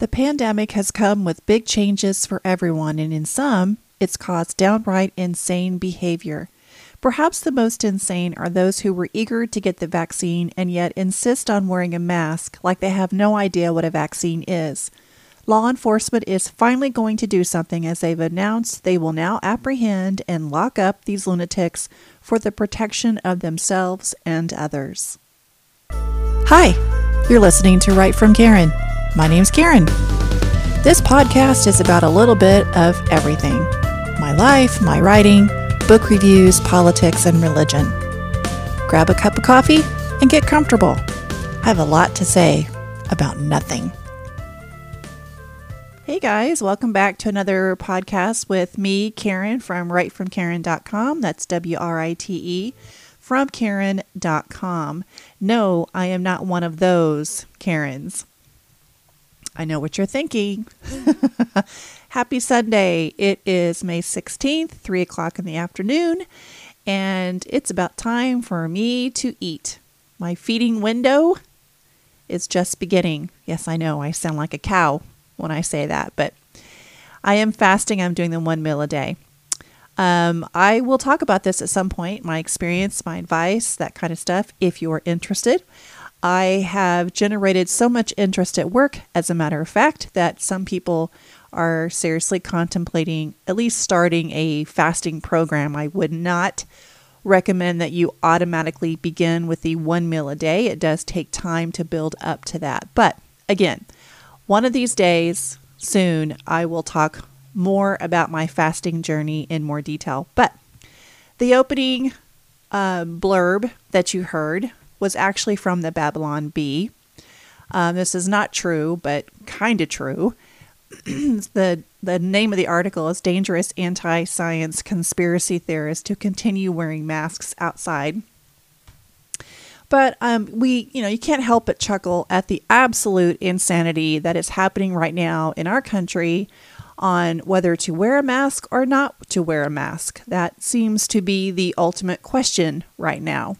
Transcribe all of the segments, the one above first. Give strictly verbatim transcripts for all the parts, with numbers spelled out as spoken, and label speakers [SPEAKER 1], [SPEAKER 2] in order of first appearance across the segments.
[SPEAKER 1] The pandemic has come with big changes for everyone, and in some, it's caused downright insane behavior. Perhaps the most insane are those who were eager to get the vaccine and yet insist on wearing a mask like they have no idea what a vaccine is. Law enforcement is finally going to do something, as they've announced they will now apprehend and lock up these lunatics for the protection of themselves and others. Hi, you're listening to Write from Karen. My name's Karen. This podcast is about a little bit of everything. My life, my writing, book reviews, politics, and religion. Grab a cup of coffee and get comfortable. I have a lot to say about nothing. Hey guys, welcome back to another podcast with me, Karen, from write from karen dot com. That's W R I T E, from karen dot com. No, I am not one of those Karens. I know what you're thinking. Happy Sunday. It is May sixteenth, three o'clock in the afternoon, and it's about time for me to eat. My feeding window is just beginning. Yes, I know I sound like a cow when I say that, but I am fasting. I'm doing them one meal a day. Um, I will talk about this at some point, my experience, my advice, that kind of stuff, if you're interested. I have generated so much interest at work, as a matter of fact, that some people are seriously contemplating at least starting a fasting program. I would not recommend that you automatically begin with the one meal a day. It does take time to build up to that. But again, one of these days, soon, I will talk more about my fasting journey in more detail. But the opening uh, blurb that you heard was actually from the Babylon Bee. Um, this is not true, but kind of true. the The name of the article is Dangerous Anti-Science Conspiracy Theorists to Continue Wearing Masks Outside. But um, we, you know, you can't help but chuckle at the absolute insanity that is happening right now in our country on whether to wear a mask or not to wear a mask. That seems to be the ultimate question right now.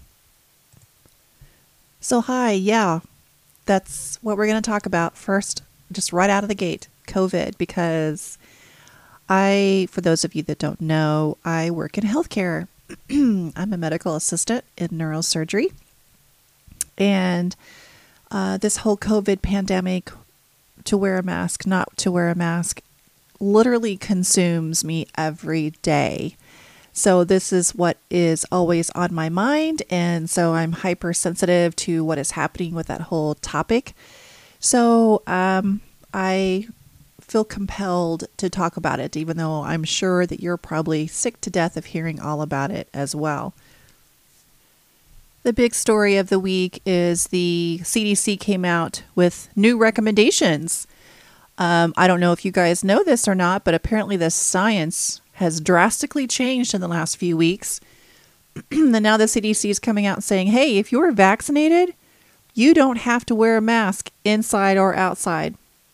[SPEAKER 1] So hi, yeah, that's what we're going to talk about first, just right out of the gate, COVID, because I, for those of you that don't know, I work in healthcare. I'm a medical assistant in neurosurgery. And uh, this whole COVID pandemic, to wear a mask, not to wear a mask, literally consumes me every day. So this is what is always on my mind. And so I'm hypersensitive to what is happening with that whole topic. So um, I feel compelled to talk about it, even though I'm sure that you're probably sick to death of hearing all about it as well. The big story of the week is the C D C came out with new recommendations. Um, I don't know if you guys know this or not, but apparently the science has drastically changed in the last few weeks. And now the C D C is coming out and saying, hey, if you're vaccinated, you don't have to wear a mask inside or outside.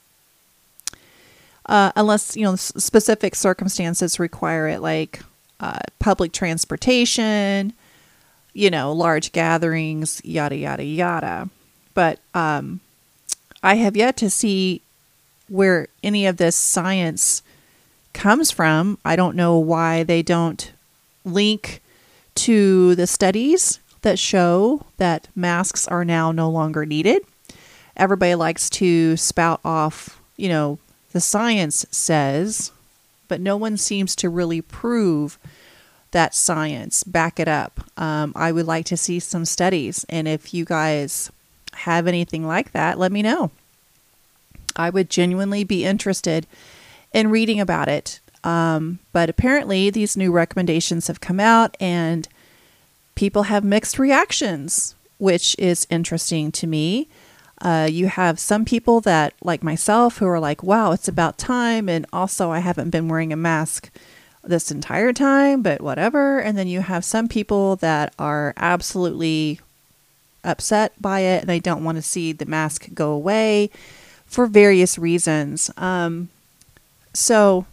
[SPEAKER 1] Uh, unless, you know, specific circumstances require it, like uh, public transportation, you know, large gatherings, yada, yada, yada. But um, I have yet to see where any of this science comes from. I don't know why they don't link to the studies that show that masks are now no longer needed. Everybody likes to spout off, you know, the science says, but no one seems to really prove that science, back it up. Um, I would like to see some studies. And if you guys have anything like that, let me know. I would genuinely be interested in reading about it. Um, but apparently these new recommendations have come out and people have mixed reactions, which is interesting to me. Uh, you have some people that, like myself, who are like, wow, it's about time. And also I haven't been wearing a mask this entire time, but whatever. And then you have some people that are absolutely upset by it and they don't want to see the mask go away for various reasons. Um, so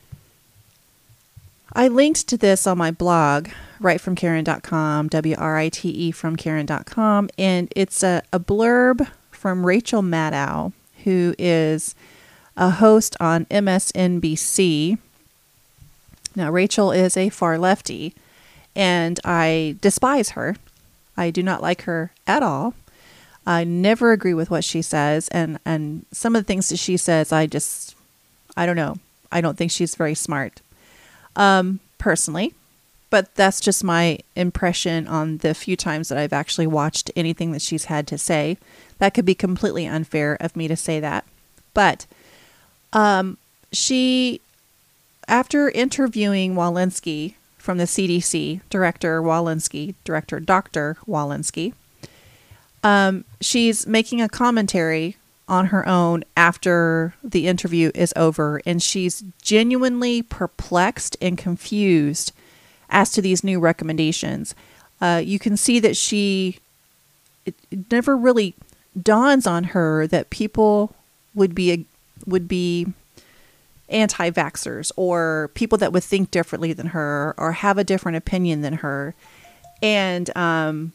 [SPEAKER 1] I linked to this on my blog, write from karen dot com, W R I T E from karen dot com, and it's a, a blurb from Rachel Maddow, who is a host on M S N B C. Now, Rachel is a far lefty, and I despise her. I do not like her at all. I never agree with what she says, and, and some of the things that she says, I just, I don't know. I don't think she's very smart, um, personally. But that's just my impression on the few times that I've actually watched anything that she's had to say. That could be completely unfair of me to say that. But um, she, after interviewing Walensky from the C D C, Director Walensky, Director Doctor Walensky, um, she's making a commentary on her own after the interview is over. And she's genuinely perplexed and confused as to these new recommendations. Uh, you can see that she, it, it never really dawns on her that people would be, would be anti-vaxxers or people that would think differently than her or have a different opinion than her. And um,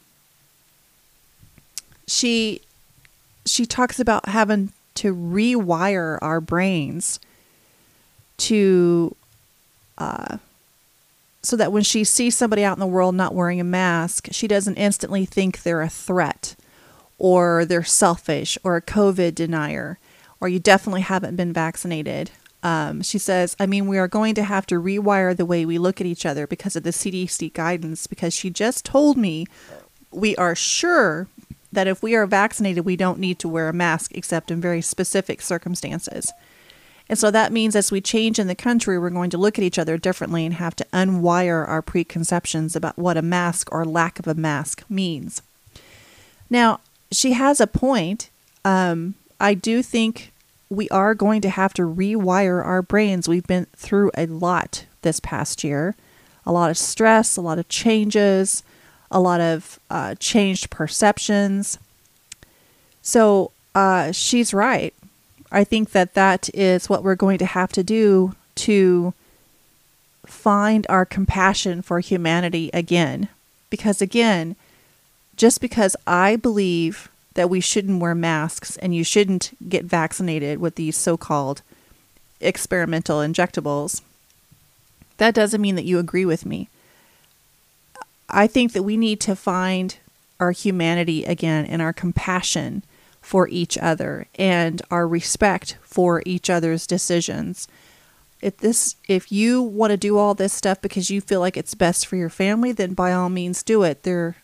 [SPEAKER 1] she, she talks about having to rewire our brains to, uh, so that when she sees somebody out in the world not wearing a mask, she doesn't instantly think they're a threat or they're selfish or a COVID denier, or you definitely haven't been vaccinated. Um, she says, I mean, we are going to have to rewire the way we look at each other because of the C D C guidance, because she just told me we are sure that if we are vaccinated, we don't need to wear a mask except in very specific circumstances. And so that means as we change in the country, we're going to look at each other differently and have to unwire our preconceptions about what a mask or lack of a mask means. Now, she has a point. Um, I do think we are going to have to rewire our brains. We've been through a lot this past year, a lot of stress, a lot of changes, a lot of uh, changed perceptions. So uh, she's right. I think that that is what we're going to have to do to find our compassion for humanity again. Because again, just because I believe that we shouldn't wear masks and you shouldn't get vaccinated with these so-called experimental injectables, that doesn't mean that you agree with me. I think that we need to find our humanity again and our compassion for each other and our respect for each other's decisions. If this, if you want to do all this stuff because you feel like it's best for your family, then by all means do it. There,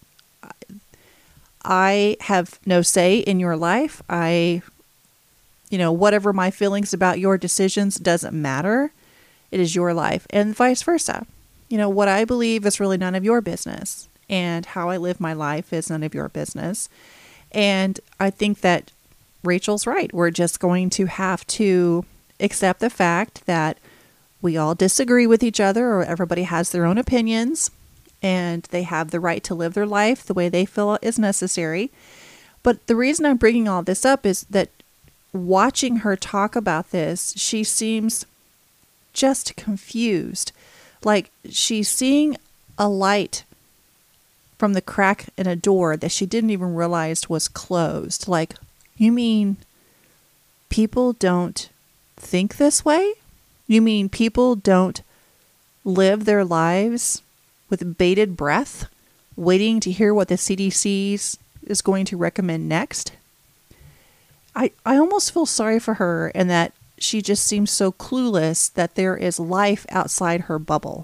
[SPEAKER 1] I have no say in your life. I, you know, whatever my feelings about your decisions doesn't matter. It is your life, and vice versa. You know, what I believe is really none of your business, and how I live my life is none of your business. And I think that Rachel's right. We're just going to have to accept the fact that we all disagree with each other, or everybody has their own opinions, and they have the right to live their life the way they feel is necessary. But the reason I'm bringing all this up is that watching her talk about this, she seems just confused. Like she's seeing a light from the crack in a door that she didn't even realize was closed. Like, you mean people don't think this way? You mean people don't live their lives with bated breath, waiting to hear what the C D C is going to recommend next? I, I almost feel sorry for her, and that she just seems so clueless that there is life outside her bubble.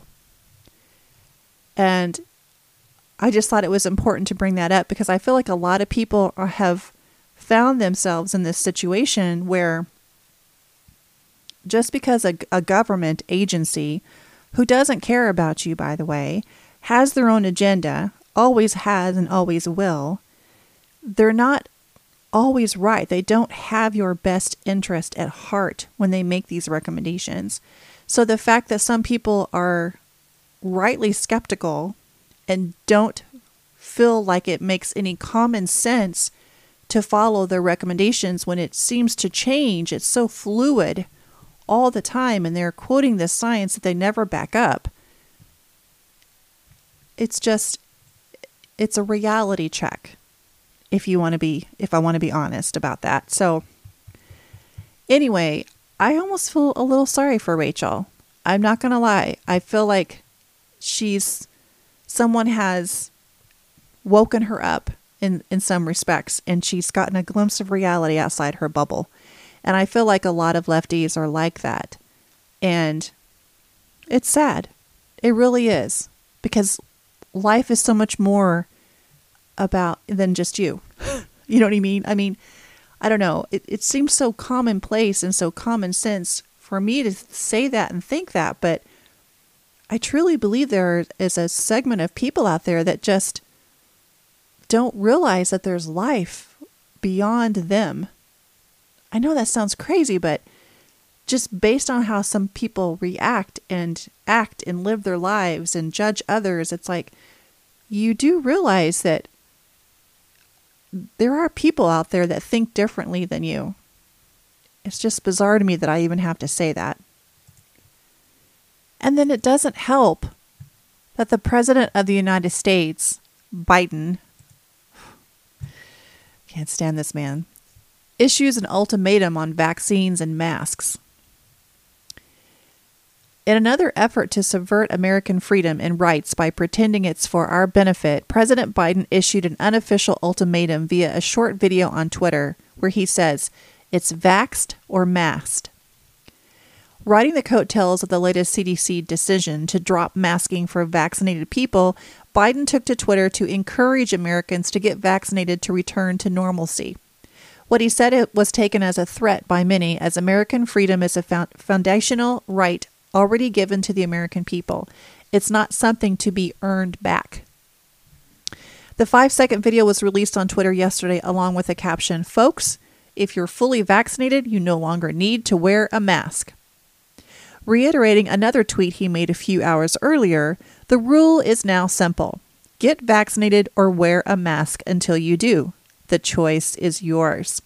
[SPEAKER 1] And I just thought it was important to bring that up because I feel like a lot of people are, have found themselves in this situation where just because a, a government agency, who doesn't care about you, by the way, has their own agenda, always has and always will, they're not always right. They don't have your best interest at heart when they make these recommendations. So the fact that some people are rightly skeptical and don't feel like it makes any common sense to follow their recommendations when it seems to change, it's so fluid all the time, and they're quoting this science that they never back up. It's just, it's a reality check, if you want to be, if I want to be honest about that. So anyway, I almost feel a little sorry for Rachel. I'm not going to lie. I feel like she's, someone has woken her up in, in some respects, and she's gotten a glimpse of reality outside her bubble. And I feel like a lot of lefties are like that. And it's sad. It really is. Because life is so much more about than just you. You know what I mean? I mean, I don't know. It, it seems so commonplace and so common sense for me to say that and think that. But I truly believe there is a segment of people out there that just don't realize that there's life beyond them. I know that sounds crazy, but just based on how some people react and act and live their lives and judge others, it's like you do realize that there are people out there that think differently than you. It's just bizarre to me that I even have to say that. And then it doesn't help that the President of the United States, Biden, can't stand this man, issues an ultimatum on vaccines and masks. In another effort to subvert American freedom and rights by pretending it's for our benefit, President Biden issued an unofficial ultimatum via a short video on Twitter where he says, "It's vaxxed or masked." Riding the coattails of the latest C D C decision to drop masking for vaccinated people, Biden took to Twitter to encourage Americans to get vaccinated to return to normalcy. What he said it was taken as a threat by many, as American freedom is a foundational right already given to the American people. It's not something to be earned back. The five-second video was released on Twitter yesterday along with a caption, "Folks, if you're fully vaccinated, you no longer need to wear a mask." Reiterating another tweet he made a few hours earlier, the rule is now simple. Get vaccinated or wear a mask until you do. The choice is yours.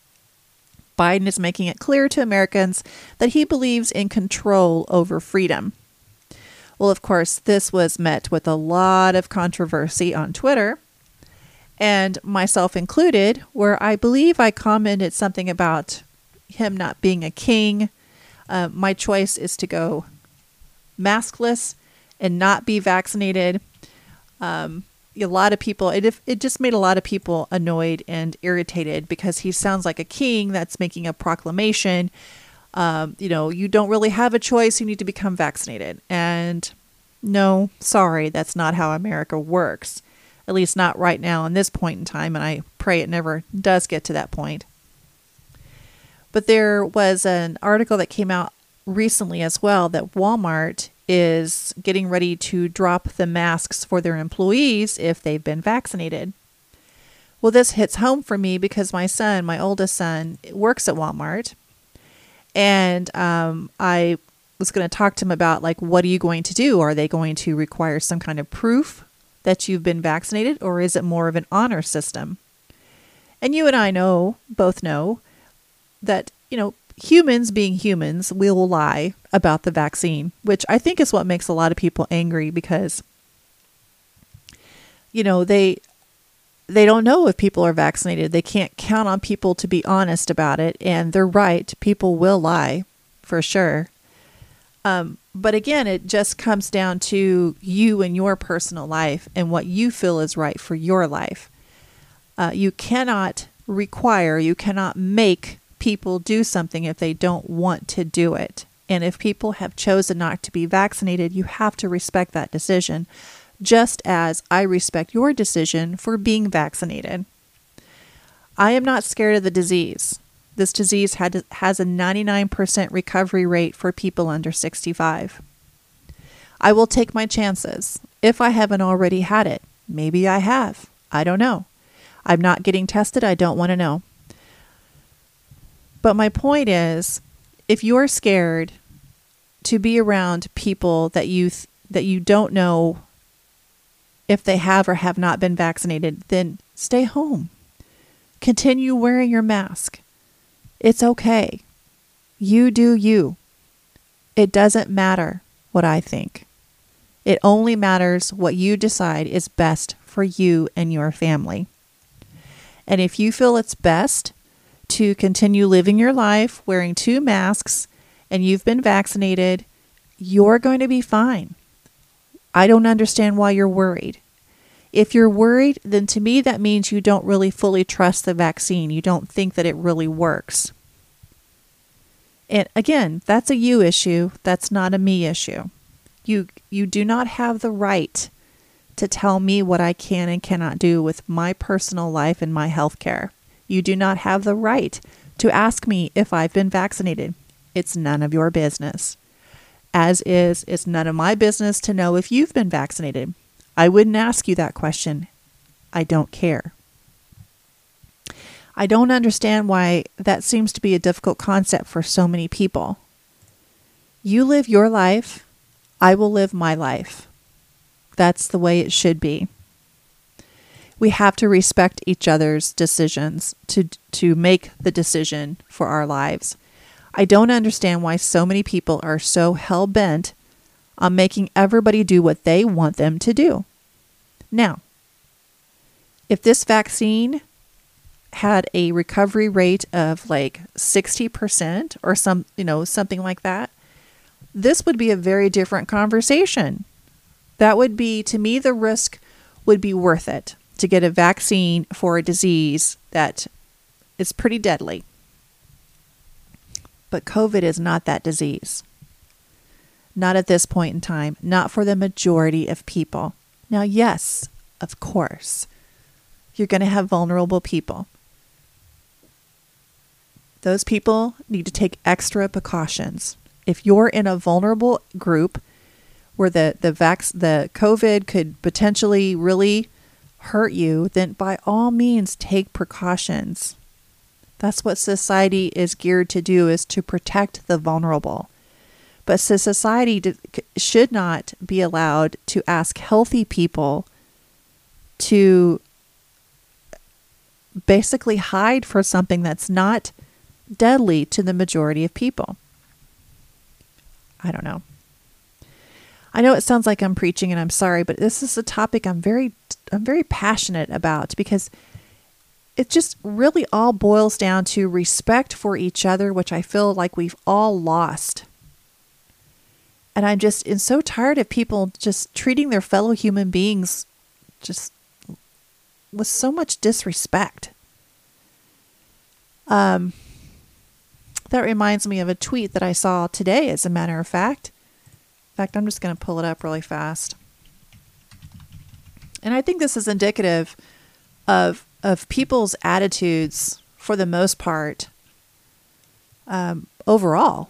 [SPEAKER 1] Biden is making it clear to Americans that he believes in control over freedom. Well, of course, this was met with a lot of controversy on Twitter, and myself included, where I believe I commented something about him not being a king. Uh, my choice is to go maskless and not be vaccinated. Um, a lot of people, it, it just made a lot of people annoyed and irritated because he sounds like a king that's making a proclamation. Um, you know, you don't really have a choice. You need to become vaccinated. And no, sorry, that's not how America works. At least not right now in this point in time. And I pray it never does get to that point. But there was an article that came out recently as well that Walmart is getting ready to drop the masks for their employees if they've been vaccinated. Well, this hits home for me because my son, my oldest son, works at Walmart. And um, I was going to talk to him about, like, what are you going to do? Are they going to require some kind of proof that you've been vaccinated, or is it more of an honor system? And you and I know, both know, that, you know, humans being humans will lie about the vaccine, which I think is what makes a lot of people angry because, you know, they they don't know if people are vaccinated. They can't count on people to be honest about it. And they're right. People will lie for sure. Um, but again, it just comes down to you and your personal life and what you feel is right for your life. Uh, you cannot require, you cannot make people do something if they don't want to do it. And if people have chosen not to be vaccinated, you have to respect that decision, just as I respect your decision for being vaccinated. I am not scared of the disease. This disease had, has a ninety-nine percent recovery rate for people under sixty-five. I will take my chances. If I haven't already had it, maybe I have. I don't know. I'm not getting tested. I don't want to know. But my point is, if you're scared to be around people that you th- that you don't know if they have or have not been vaccinated, then stay home. Continue wearing your mask. It's okay. You do you. It doesn't matter what I think. It only matters what you decide is best for you and your family. And if you feel it's best to continue living your life wearing two masks and you've been vaccinated, you're going to be fine. I don't understand why you're worried. If you're worried, then to me that means you don't really fully trust the vaccine. You don't think that it really works. And again, that's a you issue. That's not a me issue. You you do not have the right to tell me what I can and cannot do with my personal life and my health care. You do not have the right to ask me if I've been vaccinated. It's none of your business. As is, it's none of my business to know if you've been vaccinated. I wouldn't ask you that question. I don't care. I don't understand why that seems to be a difficult concept for so many people. You live your life. I will live my life. That's the way it should be. We have to respect each other's decisions to to make the decision for our lives. I don't understand why so many people are so hell-bent on making everybody do what they want them to do. Now, if this vaccine had a recovery rate of like sixty percent or some, you know, something like that, this would be a very different conversation. That would be, to me, the risk would be worth it to get a vaccine for a disease that is pretty deadly. But COVID is not that disease. Not at this point in time. Not for the majority of people. Now, yes, of course, you're going to have vulnerable people. Those people need to take extra precautions. If you're in a vulnerable group where the the vax, the COVID could potentially really hurt you, then by all means take precautions. That's what society is geared to do, is to protect the vulnerable. But so society should not be allowed to ask healthy people to basically hide for something that's not deadly to the majority of people. I don't know. I know it sounds like I'm preaching, and I'm sorry, but this is a topic I'm very, I'm very passionate about, because it just really all boils down to respect for each other, which I feel like we've all lost. And I'm just am so tired of people just treating their fellow human beings just with so much disrespect. Um, that reminds me of a tweet that I saw today, as a matter of fact. In fact, I'm just going to pull it up really fast. And I think this is indicative of of people's attitudes, for the most part, um, overall.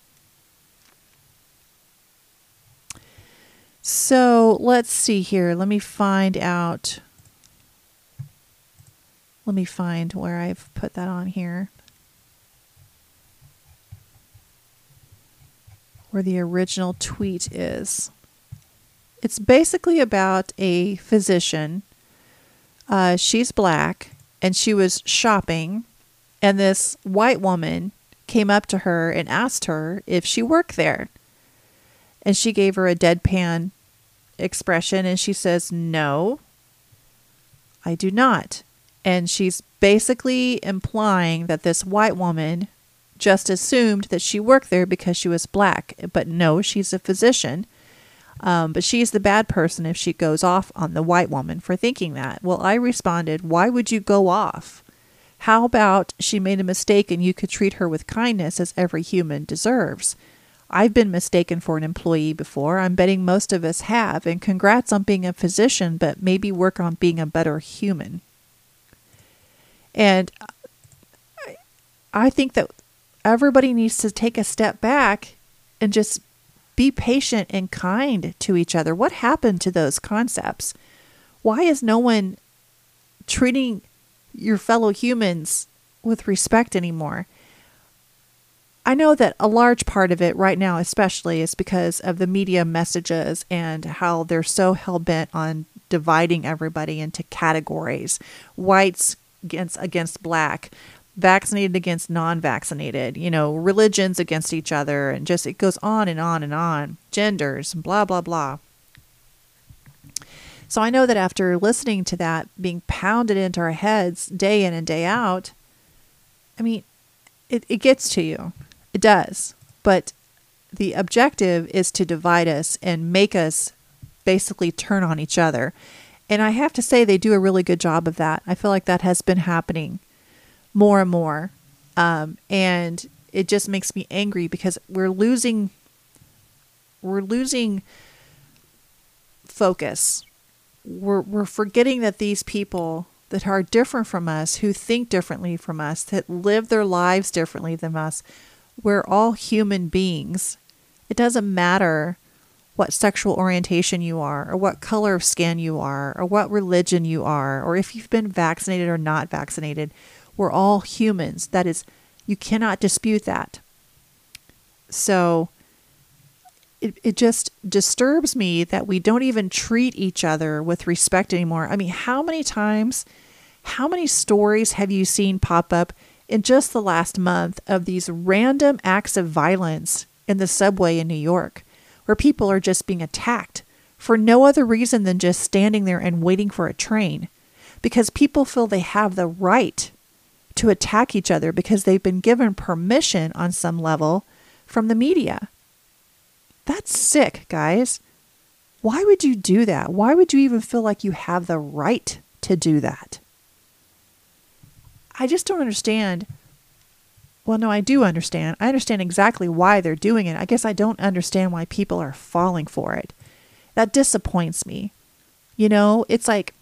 [SPEAKER 1] So let's see here. Let me find out. Let me find where I've put that on here. Where the original tweet is. It's basically about a physician. Uh, she's black, and she was shopping, and this white woman came up to her and asked her if she worked there. And she gave her a deadpan expression, and she says, "No, I do not." And she's basically implying that this white woman just assumed that she worked there because she was black. But no, she's a physician. Um, but she's the bad person if she goes off on the white woman for thinking that. Well, I responded, why would you go off? How about she made a mistake and you could treat her with kindness, as every human deserves? I've been mistaken for an employee before. I'm betting most of us have. And congrats on being a physician, but maybe work on being a better human. And I think that everybody needs to take a step back and just be patient and kind to each other. What happened to those concepts? Why is no one treating your fellow humans with respect anymore? I know that a large part of it right now, especially, is because of the media messages and how they're so hell-bent on dividing everybody into categories. Whites against, against black, vaccinated against non-vaccinated, you know, religions against each other, and just, it goes on and on and on, genders, blah, blah, blah. So I know that after listening to that being pounded into our heads day in and day out, I mean, it, it gets to you. It does. But the objective is to divide us and make us basically turn on each other. And I have to say they do a really good job of that. I feel like that has been happening more and more. Um, and it just makes me angry because we're losing, we're losing focus. We're, we're forgetting that these people that are different from us, who think differently from us, that live their lives differently than us, we're all human beings. It doesn't matter what sexual orientation you are, or what color of skin you are, or what religion you are, or if you've been vaccinated or not vaccinated. We're all humans. That is, you cannot dispute that. So it, it just disturbs me that we don't even treat each other with respect anymore. I mean, how many times, how many stories have you seen pop up in just the last month of these random acts of violence in the subway in New York, where people are just being attacked for no other reason than just standing there and waiting for a train, because people feel they have the right to attack each other because they've been given permission on some level from the media. That's sick, guys. Why would you do that? Why would you even feel like you have the right to do that? I just don't understand. Well, no, I do understand. I understand exactly why they're doing it. I guess I don't understand why people are falling for it. That disappoints me. You know, it's like,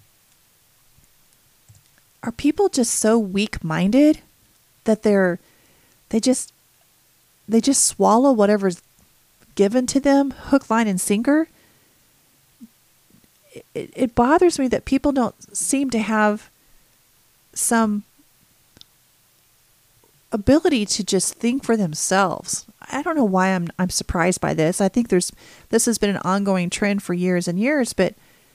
[SPEAKER 1] are people just so weak-minded that they're, they just, they just swallow whatever's given to them, hook, line, and sinker? It, it bothers me that people don't seem to have some ability to just think for themselves. I don't know why I'm I'm surprised by this. I think there's this has been an ongoing trend for years and years, but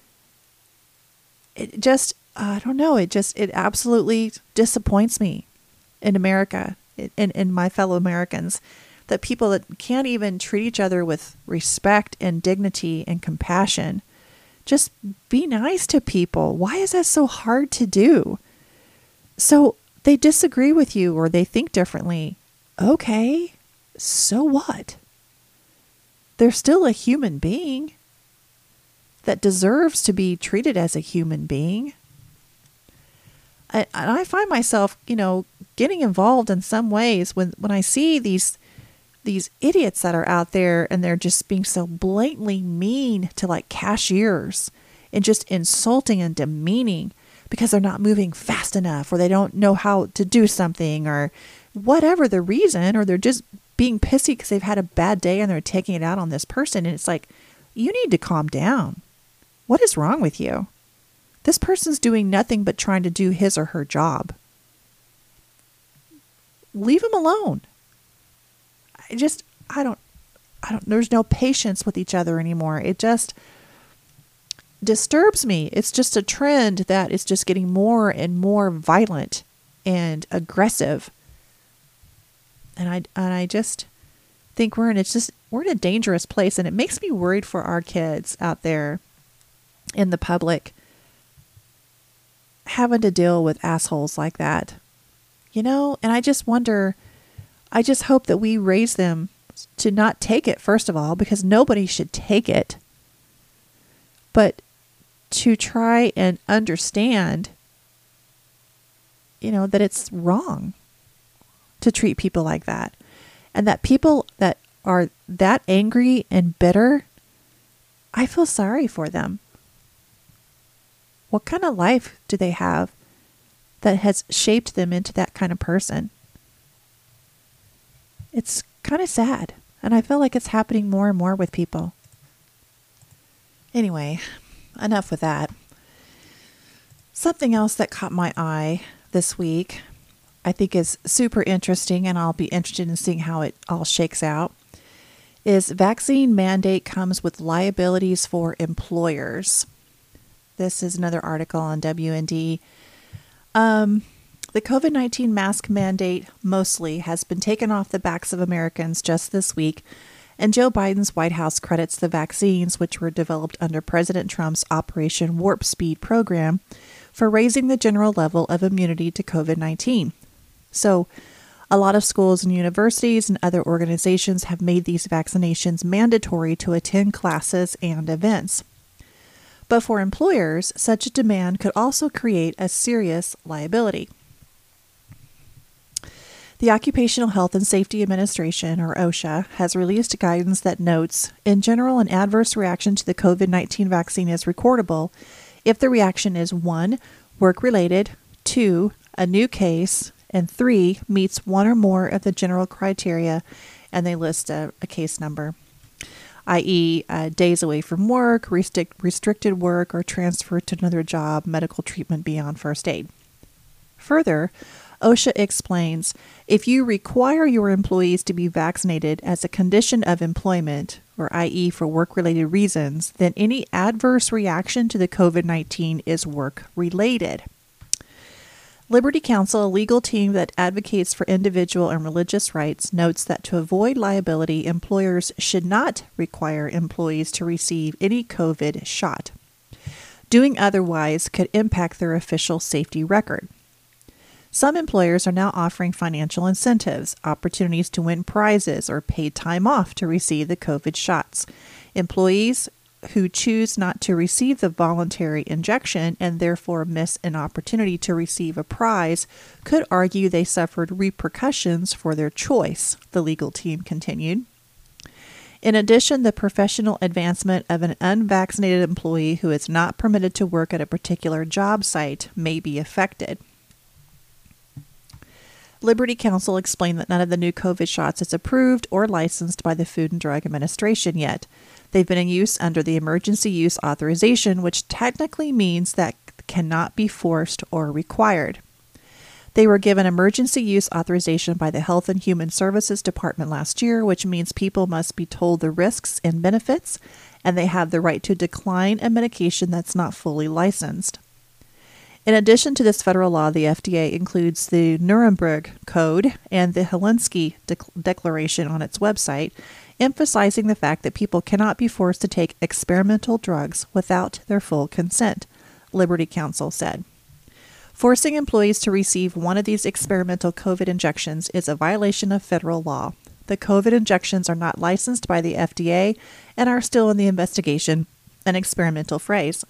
[SPEAKER 1] it just, I don't know, it just, it absolutely disappoints me in America, in, in my fellow Americans, that people that can't even treat each other with respect and dignity and compassion. Just be nice to people. Why is that so hard to do? So they disagree with you or they think differently. Okay, so what? They're still a human being that deserves to be treated as a human being. I, and I find myself, you know, getting involved in some ways when, when I see these these idiots that are out there and they're just being so blatantly mean to like cashiers and just insulting and demeaning because they're not moving fast enough or they don't know how to do something or whatever the reason, or they're just being pissy because they've had a bad day and they're taking it out on this person. And it's like, you need to calm down. What is wrong with you? This person's doing nothing but trying to do his or her job. Leave them alone. I just, I don't, I don't, there's no patience with each other anymore. It just disturbs me. It's just a trend that is just getting more and more violent and aggressive. And I, and I just think we're in, it's just, we're in a dangerous place, and it makes me worried for our kids out there in the public having to deal with assholes like that, you know? And I just wonder, I just hope that we raise them to not take it, first of all, because nobody should take it, but to try and understand, you know, that it's wrong to treat people like that. And that people that are that angry and bitter, I feel sorry for them. What kind of life do they have that has shaped them into that kind of person? It's kind of sad. And I feel like it's happening more and more with people. Anyway, enough with that. Something else that caught my eye this week, I think is super interesting, and I'll be interested in seeing how it all shakes out, is vaccine mandate comes with liabilities for employers. This is another article on W N D. Um, the COVID nineteen mask mandate mostly has been taken off the backs of Americans just this week, and Joe Biden's White House credits the vaccines, which were developed under President Trump's Operation Warp Speed program, for raising the general level of immunity to COVID nineteen. So a lot of schools and universities and other organizations have made these vaccinations mandatory to attend classes and events. But for employers, such a demand could also create a serious liability. The Occupational Health and Safety Administration, or OSHA, has released guidance that notes, in general, an adverse reaction to the COVID nineteen vaccine is recordable if the reaction is one, work-related, two, a new case, and three, meets one or more of the general criteria, and they list a, a case number, that is, uh, days away from work, restrict, restricted work, or transfer to another job, medical treatment beyond first aid. Further, OSHA explains, if you require your employees to be vaccinated as a condition of employment, or that is for work-related reasons, then any adverse reaction to the COVID nineteen is work-related. Liberty Counsel, a legal team that advocates for individual and religious rights, notes that to avoid liability, employers should not require employees to receive any COVID shot. Doing otherwise could impact their official safety record. Some employers are now offering financial incentives, opportunities to win prizes, or paid time off to receive the COVID shots. Employees who choose not to receive the voluntary injection and therefore miss an opportunity to receive a prize could argue they suffered repercussions for their choice, the legal team continued. In addition, the professional advancement of an unvaccinated employee who is not permitted to work at a particular job site may be affected. Liberty Counsel explained that none of the new COVID shots is approved or licensed by the Food and Drug Administration yet. They've been in use under the emergency use authorization, which technically means that cannot be forced or required. They were given emergency use authorization by the Health and Human Services Department last year, which means people must be told the risks and benefits, and they have the right to decline a medication that's not fully licensed. In addition to this federal law, the F D A includes the Nuremberg Code and the Helsinki De- Declaration on its website, emphasizing the fact that people cannot be forced to take experimental drugs without their full consent, Liberty Counsel said. Forcing employees to receive one of these experimental COVID injections is a violation of federal law. The COVID injections are not licensed by the F D A and are still in the investigation and experimental phase.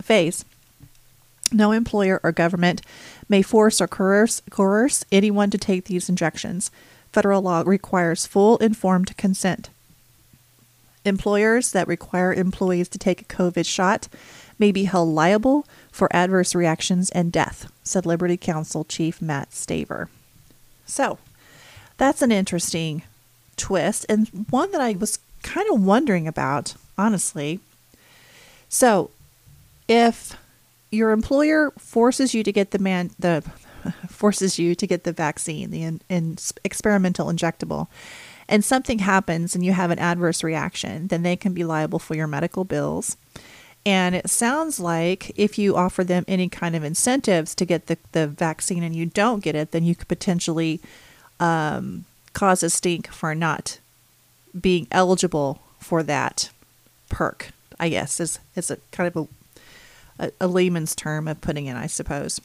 [SPEAKER 1] No employer or government may force or coerce, coerce anyone to take these injections. Federal law requires full informed consent. Employers that require employees to take a COVID shot may be held liable for adverse reactions and death, said Liberty Counsel Chief Matt Staver. So, that's an interesting twist, and one that I was kind of wondering about, honestly. So, if your employer forces you to get the man the forces you to get the vaccine, the in, in experimental injectable, and something happens and you have an adverse reaction, then they can be liable for your medical bills. And it sounds like if you offer them any kind of incentives to get the, the vaccine and you don't get it, then you could potentially um, cause a stink for not being eligible for that perk, I guess, is, is a kind of a A, a layman's term of putting it, I suppose.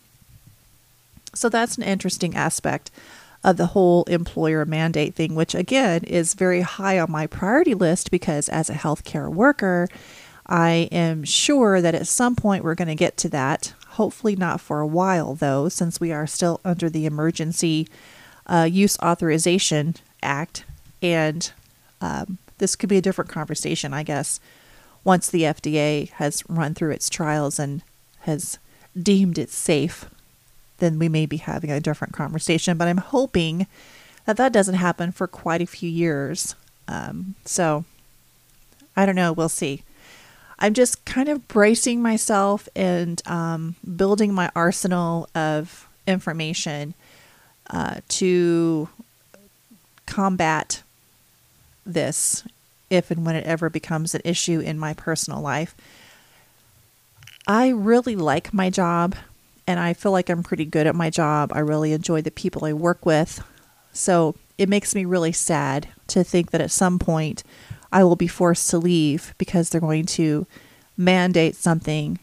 [SPEAKER 1] So that's an interesting aspect of the whole employer mandate thing, which again is very high on my priority list because as a healthcare worker, I am sure that at some point we're going to get to that. Hopefully not for a while though, since we are still under the Emergency uh, Use Authorization Act. And um, this could be a different conversation, I guess, once the F D A has run through its trials and has deemed it safe, then we may be having a different conversation. But I'm hoping that that doesn't happen for quite a few years. Um, so I don't know. We'll see. I'm just kind of bracing myself and um, building my arsenal of information uh, to combat this if and when it ever becomes an issue in my personal life. I really like my job, and I feel like I'm pretty good at my job. I really enjoy the people I work with. So it makes me really sad to think that at some point I will be forced to leave because they're going to mandate something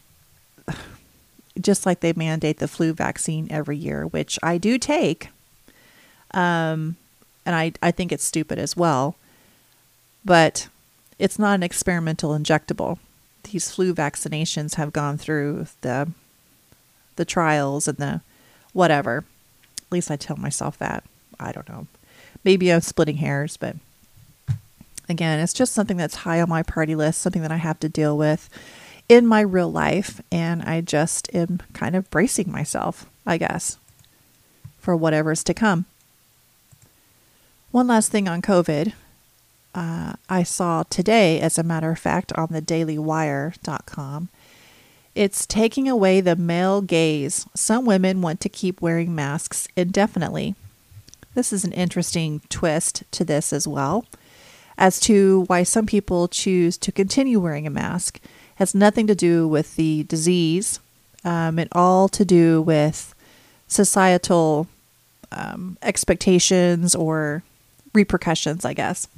[SPEAKER 1] just like they mandate the flu vaccine every year, which I do take. Um, and I, I think it's stupid as well. But it's not an experimental injectable. These flu vaccinations have gone through the the trials and the whatever. At least I tell myself that. I don't know. Maybe I'm splitting hairs, but again, it's just something that's high on my priority list, something that I have to deal with in my real life. And I just am kind of bracing myself, I guess, for whatever's to come. One last thing on COVID. Uh, I saw today, as a matter of fact, on the daily wire dot com, it's taking away the male gaze. Some women want to keep wearing masks indefinitely. This is an interesting twist to this as well, as to why some people choose to continue wearing a mask. It has nothing to do with the disease, um, and all to do with societal um, expectations or repercussions, I guess.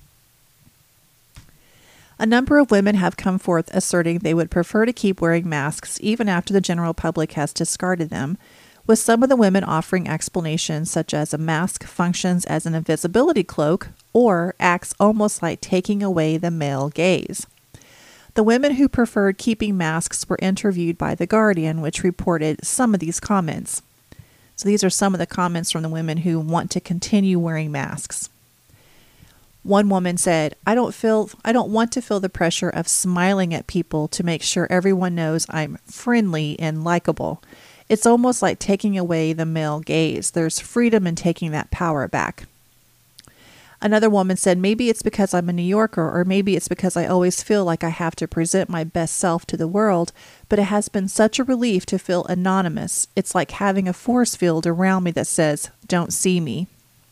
[SPEAKER 1] A number of women have come forth asserting they would prefer to keep wearing masks even after the general public has discarded them, with some of the women offering explanations such as a mask functions as an invisibility cloak or acts almost like taking away the male gaze. The women who preferred keeping masks were interviewed by The Guardian, which reported some of these comments. So these are some of the comments from the women who want to continue wearing masks. One woman said, I don't feel, I don't want to feel the pressure of smiling at people to make sure everyone knows I'm friendly and likable. It's almost like taking away the male gaze. There's freedom in taking that power back. Another woman said, maybe it's because I'm a New Yorker, or maybe it's because I always feel like I have to present my best self to the world, but it has been such a relief to feel anonymous. It's like having a force field around me that says, don't see me.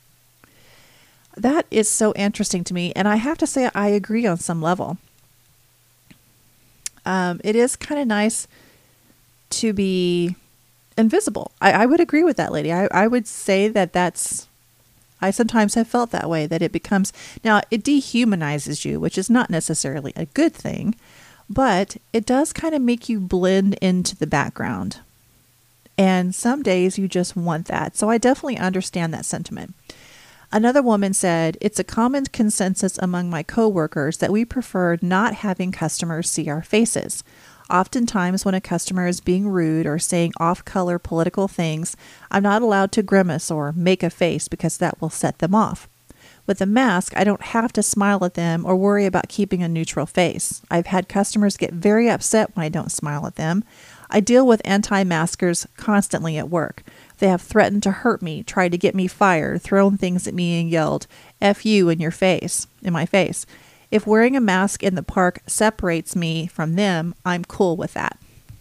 [SPEAKER 1] That is so interesting to me, and I have to say I agree on some level. Um, it is kind of nice to be invisible. I, I would agree with that lady. I, I would say that that's, I sometimes have felt that way, that it becomes, now it dehumanizes you, which is not necessarily a good thing, but it does kind of make you blend into the background. And some days you just want that. So I definitely understand that sentiment. Another woman said, it's a common consensus among my coworkers that we prefer not having customers see our faces. Oftentimes when a customer is being rude or saying off-color political things, I'm not allowed to grimace or make a face because that will set them off. With a mask, I don't have to smile at them or worry about keeping a neutral face. I've had customers get very upset when I don't smile at them. I deal with anti-maskers constantly at work. They have threatened to hurt me, tried to get me fired, thrown things at me and yelled, F you in your face, in my face. If wearing a mask in the park separates me from them, I'm cool with that.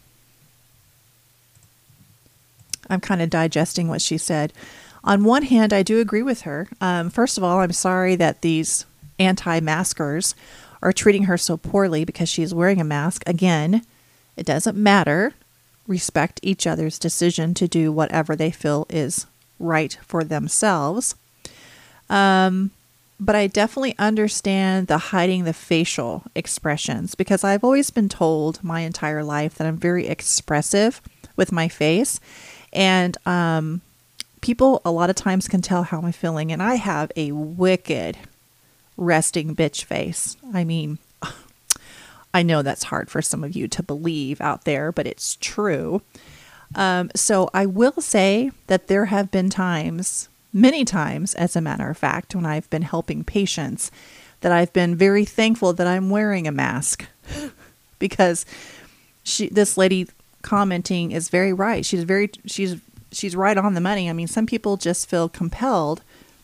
[SPEAKER 1] I'm kind of digesting what she said. On one hand, I do agree with her. Um, first of all, I'm sorry that these anti-maskers are treating her so poorly because she's wearing a mask. Again, it doesn't matter. Respect each other's decision to do whatever they feel is right for themselves. Um, but I definitely understand the hiding the facial expressions, because I've always been told my entire life that I'm very expressive with my face. And um, people a lot of times can tell how I'm feeling. And I have a wicked resting bitch face. I mean, I know that's hard for some of you to believe out there, but it's true. Um, so I will say that there have been times, many times, as a matter of fact, when I've been helping patients, that I've been very thankful that I'm wearing a mask because she, this lady commenting is very right. She's very, she's, she's right on the money. I mean, some people just feel compelled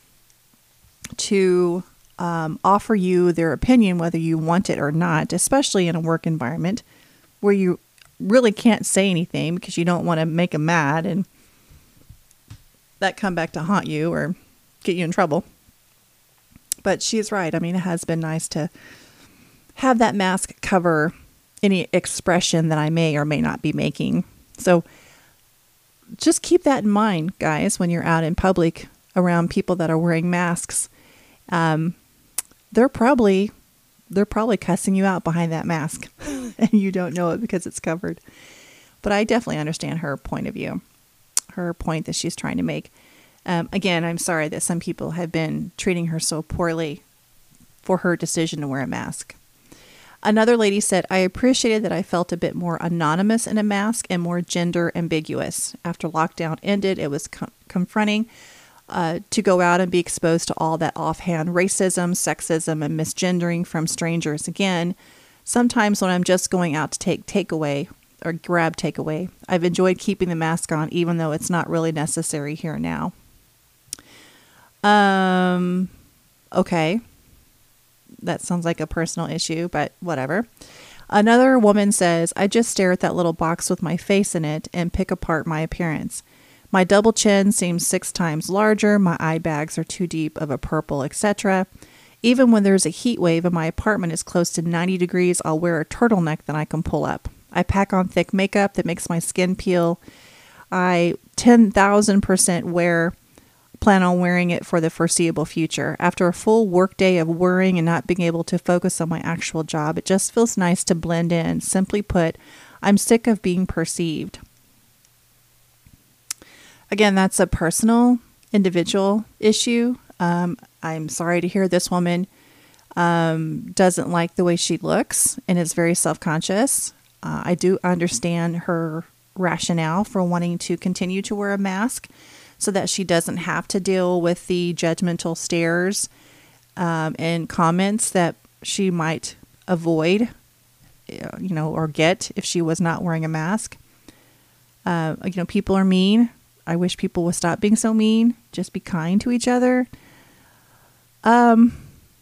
[SPEAKER 1] to Um, offer you their opinion whether you want it or not, especially in a work environment where you really can't say anything because you don't want to make them mad and that come back to haunt you or get you in trouble. But she's right. I mean, it has been nice to have that mask cover any expression that I may or may not be making. So just keep that in mind, guys, when you're out in public around people that are wearing masks. Um, they're probably, they're probably cussing you out behind that mask and you don't know it because it's covered. But I definitely understand her point of view, her point that she's trying to make. Um, again, I'm sorry that some people have been treating her so poorly for her decision to wear a mask. Another lady said, I appreciated that I felt a bit more anonymous in a mask and more gender ambiguous. After lockdown ended, it was com- confronting uh, to go out and be exposed to all that offhand racism, sexism, and misgendering from strangers. Again, sometimes when I'm just going out to take takeaway or grab takeaway, I've enjoyed keeping the mask on, even though it's not really necessary here now. Um, okay. That sounds like a personal issue, but whatever. Another woman says, I just stare at that little box with my face in it and pick apart my appearance. My double chin seems six times larger. My eye bags are too deep of a purple, et cetera. Even when there's a heat wave and my apartment is close to ninety degrees, I'll wear a turtleneck that I can pull up. I pack on thick makeup that makes my skin peel. I ten thousand percent wear plan on wearing it for the foreseeable future. After a full workday of worrying and not being able to focus on my actual job, it just feels nice to blend in. Simply put, I'm sick of being perceived. Again, that's a personal, individual issue. Um, I'm sorry to hear this woman um, doesn't like the way she looks and is very self-conscious. Uh, I do understand her rationale for wanting to continue to wear a mask, so that she doesn't have to deal with the judgmental stares um, and comments that she might avoid, you know, or get if she was not wearing a mask. Uh, you know, people are mean. I wish people would stop being so mean. Just be kind to each other. Um,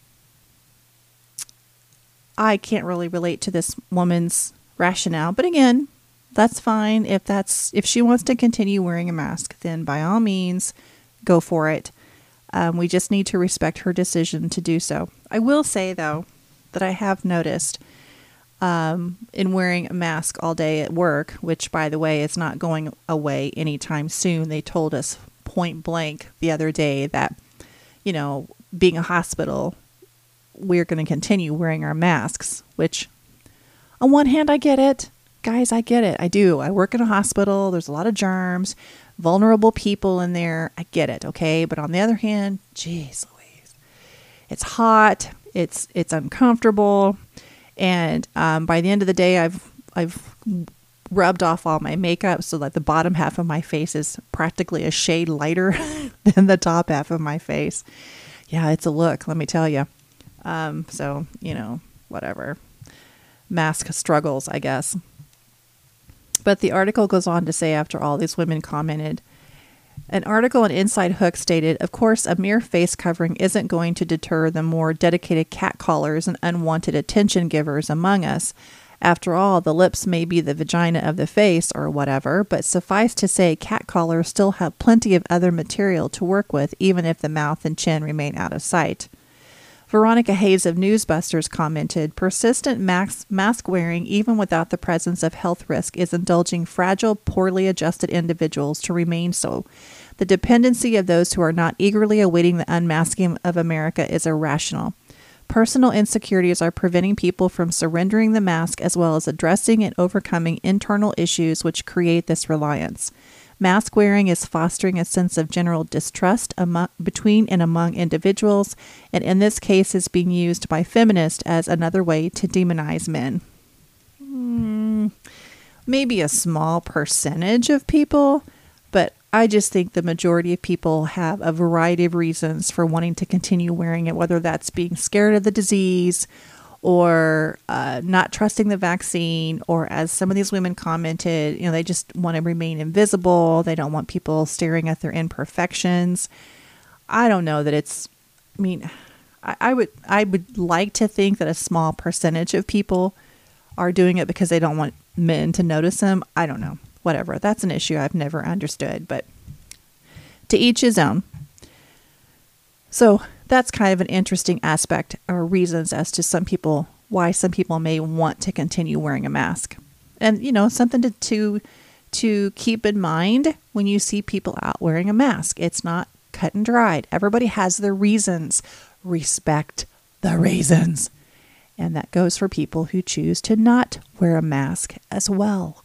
[SPEAKER 1] I can't really relate to this woman's rationale, but again, that's fine. If that's if she wants to continue wearing a mask, then by all means, go for it. Um, we just need to respect her decision to do so. I will say, though, that I have noticed um, in wearing a mask all day at work, which, by the way, is not going away anytime soon. They told us point blank the other day that, you know, being a hospital, we're going to continue wearing our masks, which on one hand, I get it. Guys, I get it. I do. I work in a hospital. There's a lot of germs, vulnerable people in there. I get it. Okay. But on the other hand, geez Louise, it's hot. It's, it's uncomfortable. And, um, by the end of the day, I've, I've rubbed off all my makeup so that the bottom half of my face is practically a shade lighter than the top half of my face. Yeah, it's a look, let me tell you. Um, so, you know, whatever. Mask struggles, I guess. But the article goes on to say, after all these women commented, an article on Inside Hook stated, of course, a mere face covering isn't going to deter the more dedicated catcallers and unwanted attention givers among us. After all, the lips may be the vagina of the face or whatever, but suffice to say, catcallers still have plenty of other material to work with, even if the mouth and chin remain out of sight. Veronica Hayes of Newsbusters commented, persistent mask, mask wearing, even without the presence of health risk, is indulging fragile, poorly adjusted individuals to remain so. The dependency of those who are not eagerly awaiting the unmasking of America is irrational. Personal insecurities are preventing people from surrendering the mask, as well as addressing and overcoming internal issues which create this reliance. Mask wearing is fostering a sense of general distrust among, between and among individuals, and in this case is being used by feminists as another way to demonize men. Mm, maybe a small percentage of people, but I just think the majority of people have a variety of reasons for wanting to continue wearing it, whether that's being scared of the disease or uh, not trusting the vaccine, or as some of these women commented, you know, they just want to remain invisible. They don't want people staring at their imperfections. I don't know that it's, I mean, I, I would, I would like to think that a small percentage of people are doing it because they don't want men to notice them. I don't know, whatever. That's an issue I've never understood, but to each his own. So that's kind of an interesting aspect or reasons as to some people, why some people may want to continue wearing a mask. And, you know, something to, to, to keep in mind when you see people out wearing a mask. It's not cut and dried. Everybody has their reasons. Respect the reasons. And that goes for people who choose to not wear a mask as well.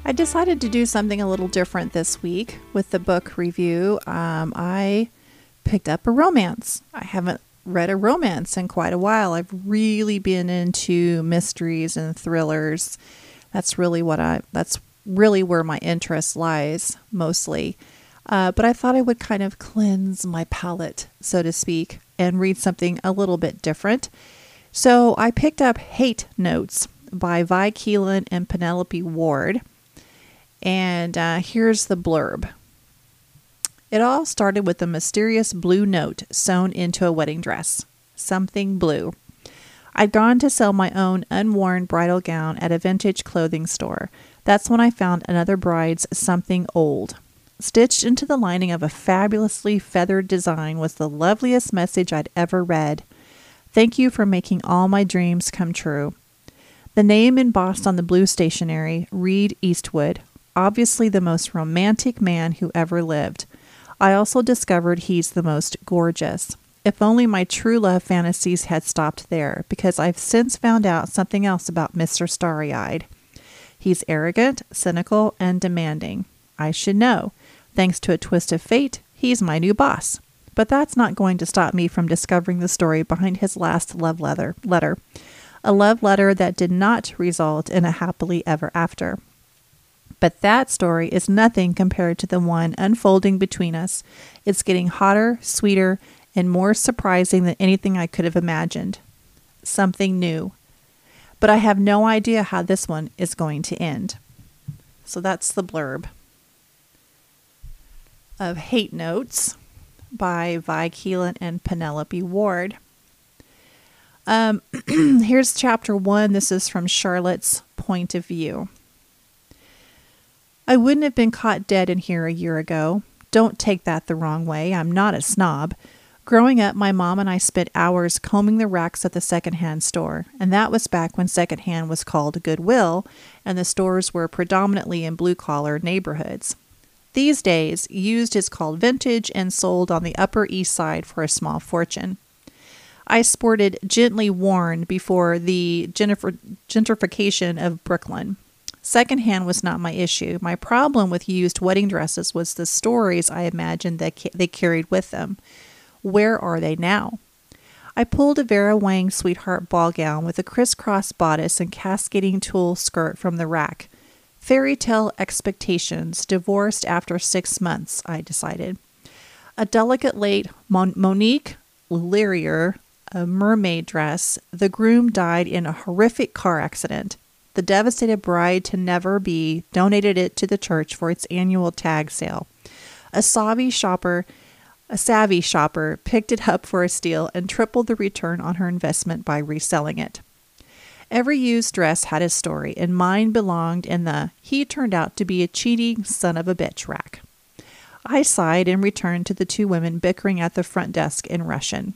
[SPEAKER 1] I decided to do something a little different this week with the book review. Um, I picked up a romance. I haven't read a romance in quite a while. I've really been into mysteries and thrillers. That's really what I, that's really where my interest lies mostly. Uh, but I thought I would kind of cleanse my palate, so to speak, and read something a little bit different. So I picked up Hate Notes by Vi Keelan and Penelope Ward. And uh, here's the blurb. It all started with a mysterious blue note sewn into a wedding dress. Something blue. I'd gone to sell my own unworn bridal gown at a vintage clothing store. That's when I found another bride's something old. Stitched into the lining of a fabulously feathered design was the loveliest message I'd ever read. Thank you for making all my dreams come true. The name embossed on the blue stationery, Reed Eastwood, obviously the most romantic man who ever lived. I also discovered he's the most gorgeous. If only my true love fantasies had stopped there, because I've since found out something else about Mister Starry-Eyed. He's arrogant, cynical, and demanding. I should know. Thanks to a twist of fate, he's my new boss. But that's not going to stop me from discovering the story behind his last love letter. letter. A love letter that did not result in a happily ever after. But that story is nothing compared to the one unfolding between us. It's getting hotter, sweeter, and more surprising than anything I could have imagined. Something new. But I have no idea how this one is going to end. So that's the blurb of Hate Notes by Vi Keelan and Penelope Ward. Um, here's chapter one. This is from Charlotte's point of view. I wouldn't have been caught dead in here a year ago. Don't take that the wrong way. I'm not a snob. Growing up, my mom and I spent hours combing the racks at the secondhand store, and that was back when secondhand was called Goodwill, and the stores were predominantly in blue-collar neighborhoods. These days, used is called vintage and sold on the Upper East Side for a small fortune. I sported gently worn before the gentrification of Brooklyn. Secondhand was not my issue. My problem with used wedding dresses was the stories I imagined that ca- they carried with them. Where are they now? I pulled a Vera Wang sweetheart ball gown with a crisscross bodice and cascading tulle skirt from the rack. Fairy tale expectations, divorced after six months, I decided. A delicate late Mon- Monique Learier, a mermaid dress. The groom died in a horrific car accident. The devastated bride to never be donated it to the church for its annual tag sale. A savvy shopper, a savvy shopper picked it up for a steal and tripled the return on her investment by reselling it. Every used dress had a story, and mine belonged in the "he turned out to be a cheating son of a bitch" rack. I sighed and returned to the two women bickering at the front desk in Russian.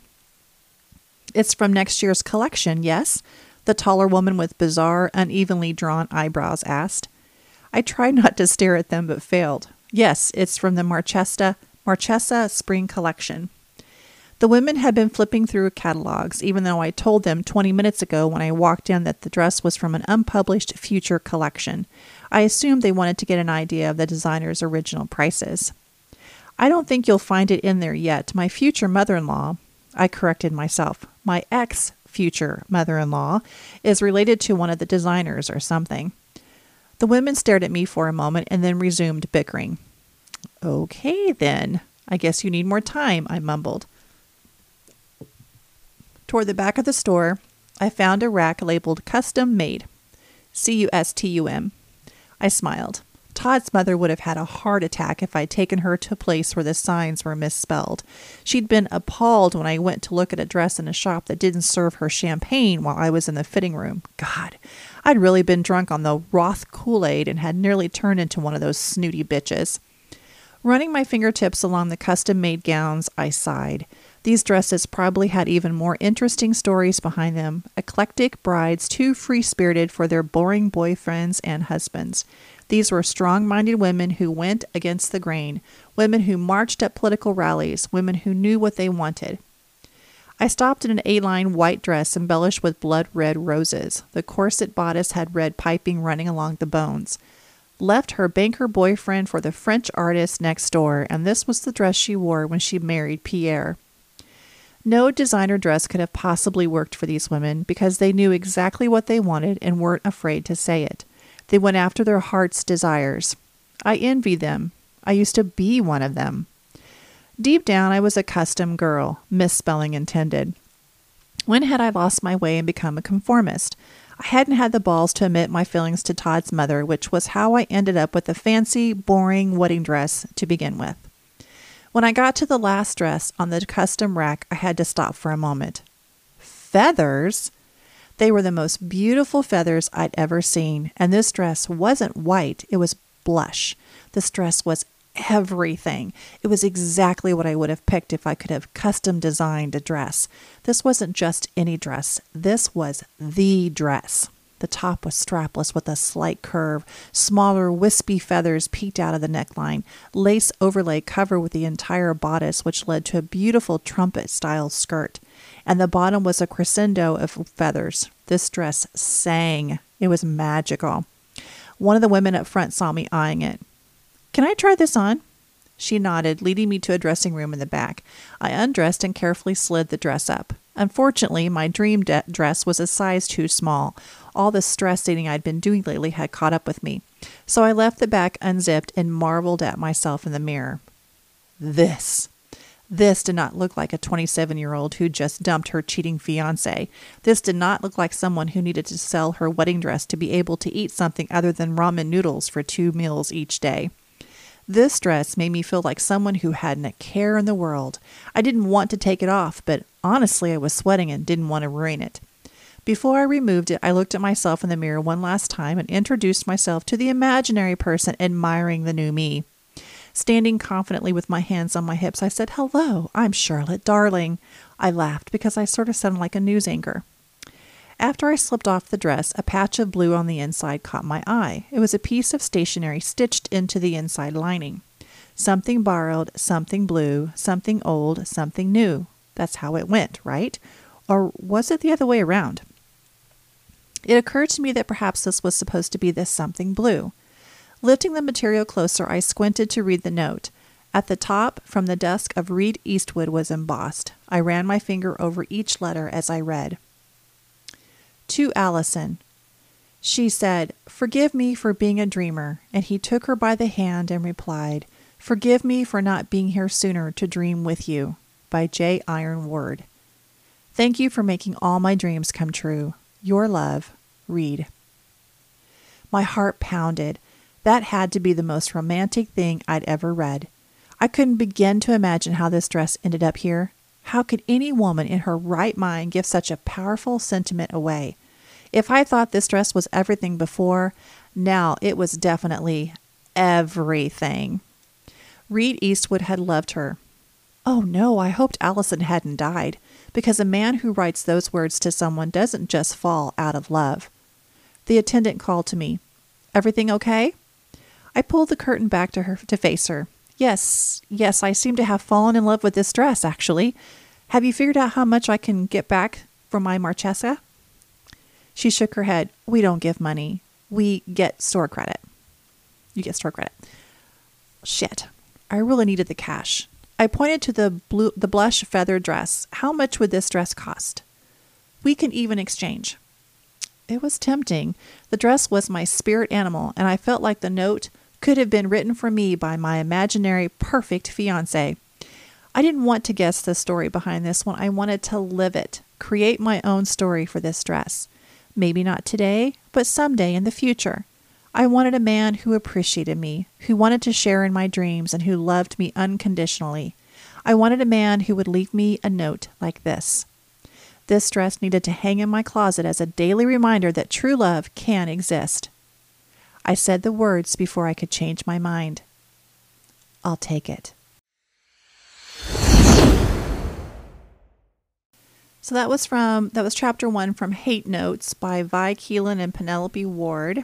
[SPEAKER 1] It's from next year's collection, yes? The taller woman with bizarre, unevenly drawn eyebrows asked. I tried not to stare at them, but failed. Yes, it's from the Marchesa, Marchesa Spring Collection. The women had been flipping through catalogs, even though I told them twenty minutes ago when I walked in that the dress was from an unpublished future collection. I assumed they wanted to get an idea of the designer's original prices. I don't think you'll find it in there yet. My future mother-in-law, I corrected myself, my ex future mother-in-law is related to one of the designers or something. The women stared at me for a moment and then resumed bickering. Okay, then. I guess you need more time, I mumbled. Toward the back of the store, I found a rack labeled Custom Made. C U S T U M. I smiled. Todd's mother would have had a heart attack if I'd taken her to a place where the signs were misspelled. She'd been appalled when I went to look at a dress in a shop that didn't serve her champagne while I was in the fitting room. God, I'd really been drunk on the Roth Kool-Aid and had nearly turned into one of those snooty bitches. Running my fingertips along the custom-made gowns, I sighed. These dresses probably had even more interesting stories behind them. Eclectic brides too free-spirited for their boring boyfriends and husbands. These were strong-minded women who went against the grain, women who marched at political rallies, women who knew what they wanted. I stopped in an A-line white dress embellished with blood-red roses. The corset bodice had red piping running along the bones. left her banker boyfriend for the French artist next door, and this was the dress she wore when she married Pierre. No designer dress could have possibly worked for these women because they knew exactly what they wanted and weren't afraid to say it. They went after their heart's desires. I envy them. I used to be one of them. Deep down, I was a custom girl, misspelling intended. When had I lost my way and become a conformist? I hadn't had the balls to admit my feelings to Todd's mother, which was how I ended up with a fancy, boring wedding dress to begin with. When I got to the last dress on the custom rack, I had to stop for a moment. Feathers? They were the most beautiful feathers I'd ever seen, and this dress wasn't white, it was blush. This dress was everything. It was exactly what I would have picked if I could have custom designed a dress. This wasn't just any dress. This was the dress. The top was strapless with a slight curve. Smaller, wispy feathers peeked out of the neckline. Lace overlay covered with the entire bodice, which led to a beautiful trumpet-style skirt. And the bottom was a crescendo of feathers. This dress sang. It was magical. One of the women up front saw me eyeing it. "Can I try this on?" She nodded, leading me to a dressing room in the back. I undressed and carefully slid the dress up. Unfortunately, my dream de- dress was a size too small. All the stress eating I'd been doing lately had caught up with me. So I left the back unzipped and marveled at myself in the mirror. This. This did not look like a twenty-seven-year-old who just dumped her cheating fiancé. This did not look like someone who needed to sell her wedding dress to be able to eat something other than ramen noodles for two meals each day. This dress made me feel like someone who hadn't a care in the world. I didn't want to take it off, but honestly I was sweating and didn't want to ruin it. Before I removed it, I looked at myself in the mirror one last time and introduced myself to the imaginary person admiring the new me. Standing confidently with my hands on my hips, I said, "Hello, I'm Charlotte Darling." I laughed because I sort of sounded like a news anchor. After I slipped off the dress, a patch of blue on the inside caught my eye. It was a piece of stationery stitched into the inside lining. Something borrowed, something blue, something old, something new. That's how it went, right? Or was it the other way around? It occurred to me that perhaps this was supposed to be this something blue. Lifting the material closer, I squinted to read the note. At the top, "From the desk of Reed Eastwood," was embossed. I ran my finger over each letter as I read. To Allison. She said, "Forgive me for being a dreamer," and he took her by the hand and replied, "Forgive me for not being here sooner to dream with you." By J. Iron Ward. Thank you for making all my dreams come true. Your love, Reed. My heart pounded. That had to be the most romantic thing I'd ever read. I couldn't begin to imagine how this dress ended up here. How could any woman in her right mind give such a powerful sentiment away? If I thought this dress was everything before, now it was definitely everything. Reed Eastwood had loved her. Oh no, I hoped Allison hadn't died, because a man who writes those words to someone doesn't just fall out of love. The attendant called to me. "Everything okay?" I pulled the curtain back to her to face her. Yes, yes, I seem to have fallen in love with this dress, actually. Have you figured out how much I can get back for my Marchesa? She shook her head. We don't give money. We get store credit. You get store credit. Shit. I really needed the cash. I pointed to the blue, the blush feather dress. How much would this dress cost? We can even exchange. It was tempting. The dress was my spirit animal, and I felt like the note could have been written for me by my imaginary perfect fiancé. I didn't want to guess the story behind this one. I wanted to live it, create my own story for this dress. Maybe not today, but someday in the future. I wanted a man who appreciated me, who wanted to share in my dreams, and who loved me unconditionally. I wanted a man who would leave me a note like this. This dress needed to hang in my closet as a daily reminder that true love can exist. I said the words before I could change my mind. I'll take it. So that was from that was chapter one from Hate Notes by Vi Keelan and Penelope Ward.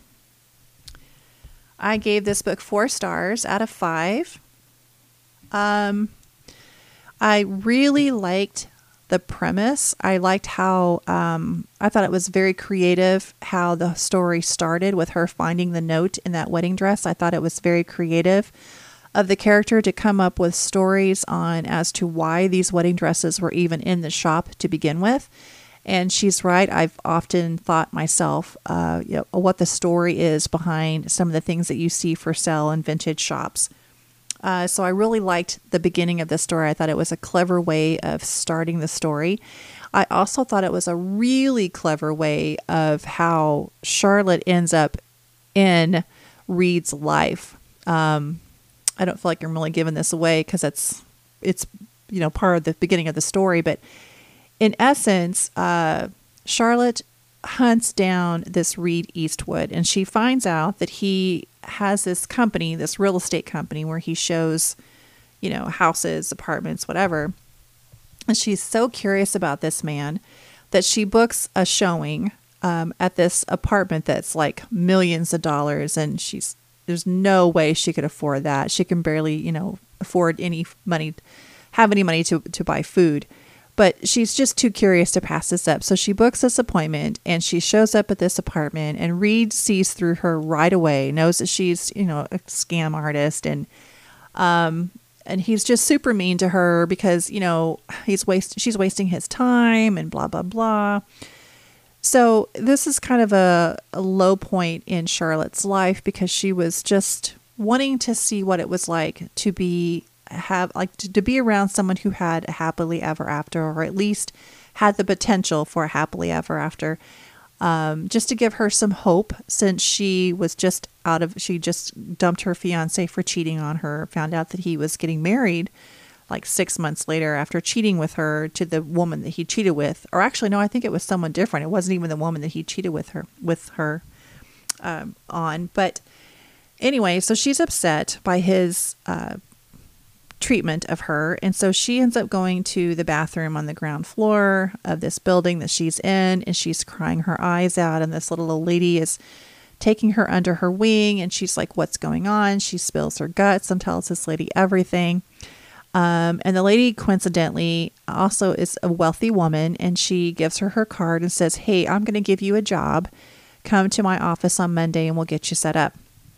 [SPEAKER 1] I gave this book four stars out of five. Um, I really liked the premise. I liked how, um, I thought it was very creative how the story started with her finding the note in that wedding dress. I thought it was very creative of the character to come up with stories on as to why these wedding dresses were even in the shop to begin with. And she's right. I've often thought myself, uh, you know, what the story is behind some of the things that you see for sale in vintage shops. Uh, so I really liked the beginning of the story. I thought it was a clever way of starting the story. I also thought it was a really clever way of how Charlotte ends up in Reed's life. Um, I don't feel like I'm really giving this away because it's, it's, you know, part of the beginning of the story. But in essence, uh, Charlotte hunts down this Reed Eastwood, and she finds out that he has this company, this real estate company, where he shows, you know, houses, apartments, whatever. And she's so curious about this man that she books a showing um, at this apartment that's like millions of dollars, and she's there's no way she could afford that. She can barely, you know, afford any money, have any money to to buy food. But she's just too curious to pass this up. So she books this appointment and she shows up at this apartment, and Reed sees through her right away, knows that she's, you know, a scam artist. And, um, and he's just super mean to her because, you know, he's waste, she's wasting his time and blah, blah, blah. So this is kind of a, a low point in Charlotte's life because she was just wanting to see what it was like to be have like to, to be around someone who had a happily ever after, or at least had the potential for a happily ever after, um, just to give her some hope, since she was just out of, she just dumped her fiance for cheating on her, found out that he was getting married like six months later after cheating with her to the woman that he cheated with. Or actually, no, I think it was someone different. It wasn't even the woman that he cheated with her, with her, um, on. But anyway, so she's upset by his, uh, treatment of her, and so she ends up going to the bathroom on the ground floor of this building that she's in, and she's crying her eyes out, and this little old lady is taking her under her wing, and she's like, what's going on? She spills her guts and tells this lady everything. Um, and the lady coincidentally also is a wealthy woman, and she gives her her card and says, hey, I'm going to give you a job. Come to my office on Monday and we'll get you set up.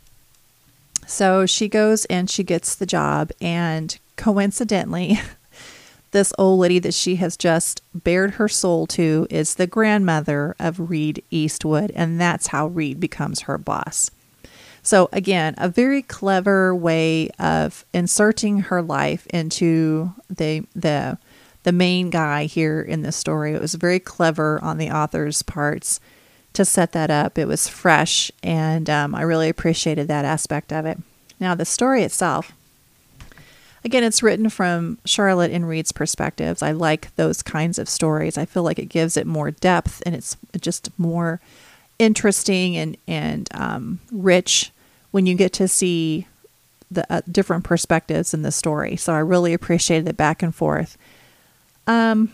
[SPEAKER 1] So she goes and she gets the job, and coincidentally, this old lady that she has just bared her soul to is the grandmother of Reed Eastwood, and that's how Reed becomes her boss. So again, a very clever way of inserting her life into the the the main guy here in this story. It was very clever on the author's parts to set that up. It was fresh, and um, I really appreciated that aspect of it. Now, the story itself, again, it's written from Charlotte and Reed's perspectives. I like those kinds of stories. I feel like it gives it more depth, and it's just more interesting and, and um, rich when you get to see the uh, different perspectives in the story. So I really appreciated it back and forth. Um,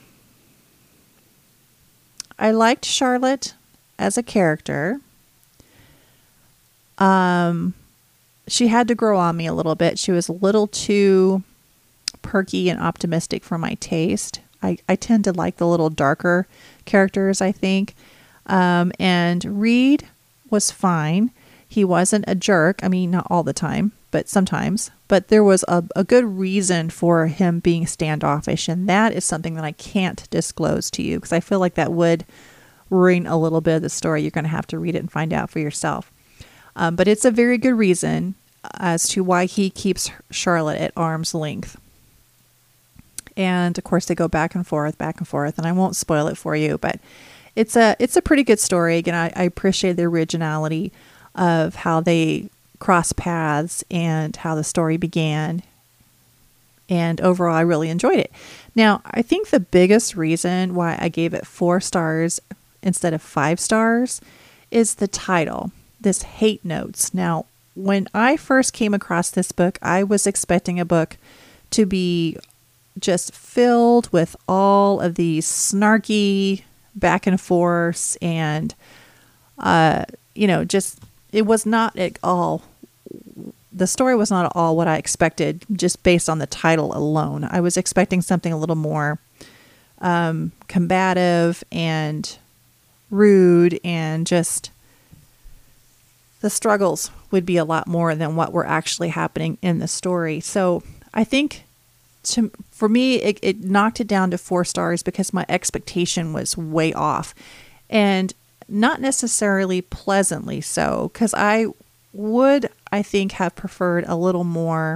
[SPEAKER 1] I liked Charlotte as a character. Um, she had to grow on me a little bit. She was a little too perky and optimistic for my taste. I, I tend to like the little darker characters, I think. Um, and Reed was fine. He wasn't a jerk. I mean, not all the time, but sometimes. But there was a, a good reason for him being standoffish. And that is something that I can't disclose to you because I feel like that would ruin a little bit of the story. You're going to have to read it and find out for yourself. Um, but it's a very good reason as to why he keeps Charlotte at arm's length. And of course, they go back and forth, back and forth, and I won't spoil it for you, but it's a it's a pretty good story. Again, I, I appreciate the originality of how they cross paths and how the story began. And overall, I really enjoyed it. Now, I think the biggest reason why I gave it four stars instead of five stars is the title, this Hate Notes. Now, when I first came across this book, I was expecting a book to be just filled with all of these snarky back and forths and, uh, you know, just, it was not at all, the story was not at all what I expected just based on the title alone. I was expecting something a little more um, combative and rude, and just the struggles would be a lot more than what were actually happening in the story. So I think to, for me, it, it knocked it down to four stars because my expectation was way off, and not necessarily pleasantly so, because I would, I think, have preferred a little more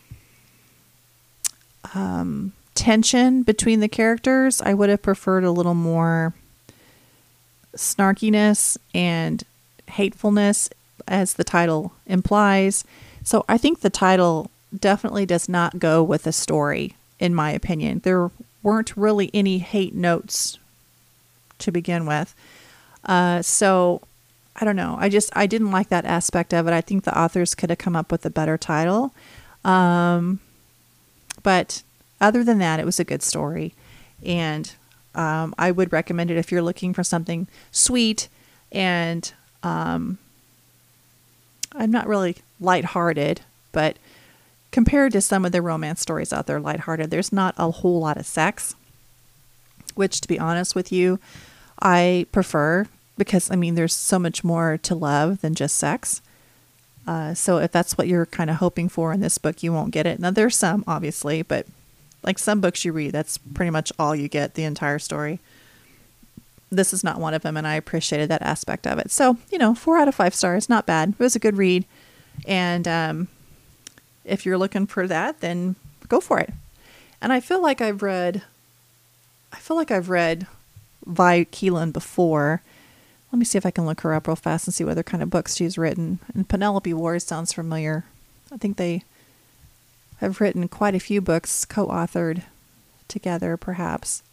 [SPEAKER 1] um, tension between the characters. I would have preferred a little more snarkiness and hatefulness, as the title implies. So I think the title definitely does not go with the story, in my opinion. There weren't really any hate notes to begin with. Uh, so I don't know. I just, I didn't like that aspect of it. I think the authors could have come up with a better title. Um, but other than that, it was a good story. And um, I would recommend it if you're looking for something sweet and um, I'm not really lighthearted, but compared to some of the romance stories out there, lighthearted, there's not a whole lot of sex, which, to be honest with you, I prefer, because, I mean, there's so much more to love than just sex. Uh, so if that's what you're kind of hoping for in this book, you won't get it. Now, there's some, obviously, but like some books you read, that's pretty much all you get, the entire story. This is not one of them, and I appreciated that aspect of it. So, you know, four out of five stars, not bad. It was a good read. And um, if you're looking for that, then go for it. And I feel like I've read, I feel like I've read Vi Keelan before. Let me see if I can look her up real fast and see what other kind of books she's written. And Penelope Ward sounds familiar. I think they have written quite a few books co-authored together, perhaps.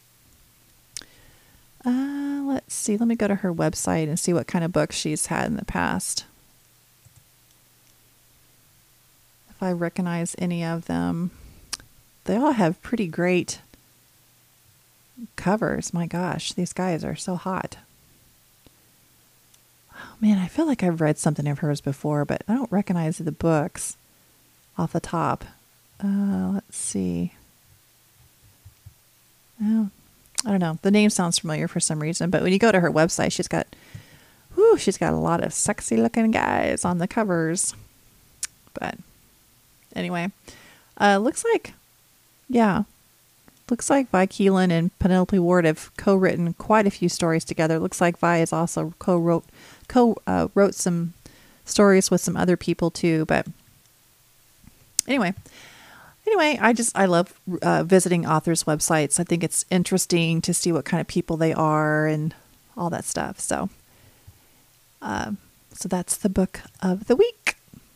[SPEAKER 1] Uh, let's see. Let me go to her website and see what kind of books she's had in the past. If I recognize any of them. They all have pretty great covers. My gosh, these guys are so hot. Oh, man, I feel like I've read something of hers before, but I don't recognize the books off the top. Uh, let's see. Oh, I don't know. The name sounds familiar for some reason, but when you go to her website, she's got, whoo, she's got a lot of sexy looking guys on the covers. But anyway, uh, looks like, yeah, looks like Vi Keelan and Penelope Ward have co-written quite a few stories together. Looks like Vi has also co-wrote, co uh, wrote some stories with some other people too. But anyway. Anyway, I just, I love uh, visiting authors' websites. I think it's interesting to see what kind of people they are and all that stuff. So, uh, so that's the book of the week.